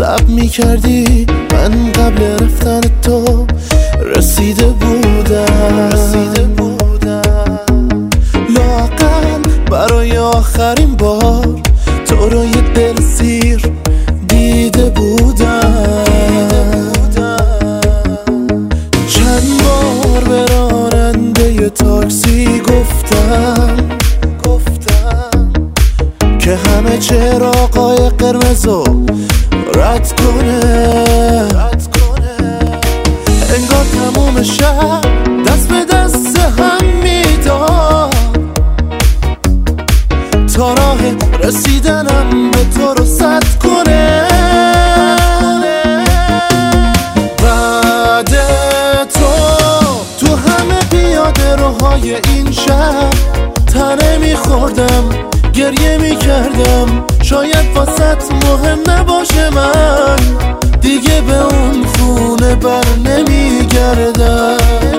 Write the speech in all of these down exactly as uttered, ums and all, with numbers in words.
صبر میکردی من قبل رفتن تو رسیده بودم رسیده بودم لااقل برای آخرین بار تو رو یه دل سیر دیده بودم چند بار به راننده تاکسی گفتم گفتم که همه چراغای قرمزو رد کنه رد کنه انگار تموم شب دست به دست هم میداد تا راه رسیدنم به تو رو سد کنه بعد تو تو همه پیاده روهای این شهر تنه میخوردم گریه میکردم شاید واسط مهم نباشه من دیگه به اون خونه بر نمیگردم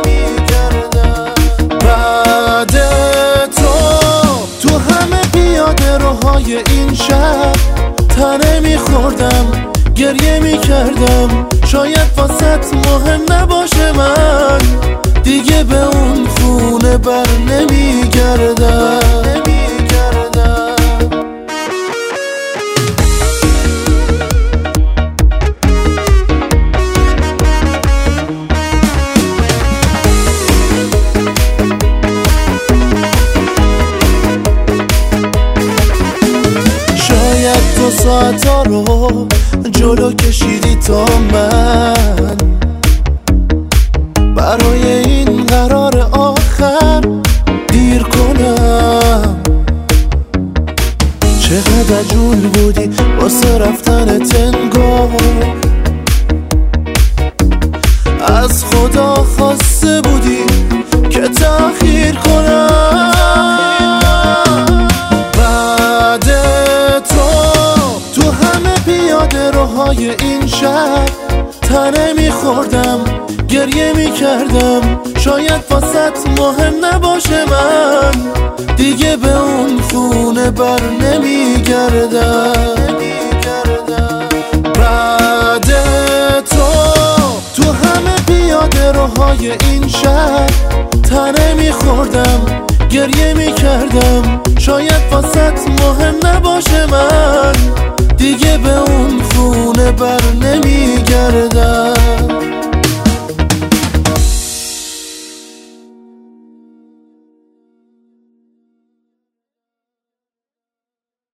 بعد تو تو همه پیاده روهای این شهر تنه میخوردم گریه میکردم شاید واسط مهم نباشه من دیگه به اون خونه بر نمیگردم دو ساعت ها رو جلو کشیدی تا من برای این قرار آخر دیر کنم چقدر عجول بودی واسه رفتن تنگو از خدا خواسته بودی که تأخیر کنم روهای این شهر تنه میخوردم گریه میکردم شاید واسط مهم نباشه من دیگه به اون خونه بر نمیگردم بعد تو تو همه پیاده روهای این شهر تنه میخوردم گریه میکردم شاید واسط مهم نباشه من دیگه به اون خونه بر